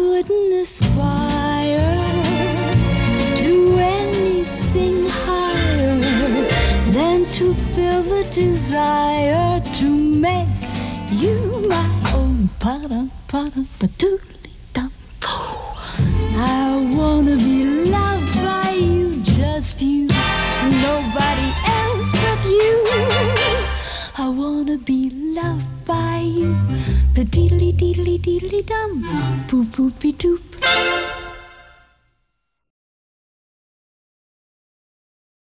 couldn't aspire to anything higher than to feel the desire to make you my own. Pa-dum-pa-dum-pa-doodly-dum. I wanna be loved by you, just you, nobody else but you. I wanna be loved by you. The deedly deedly deedly dum, boop boopy doop.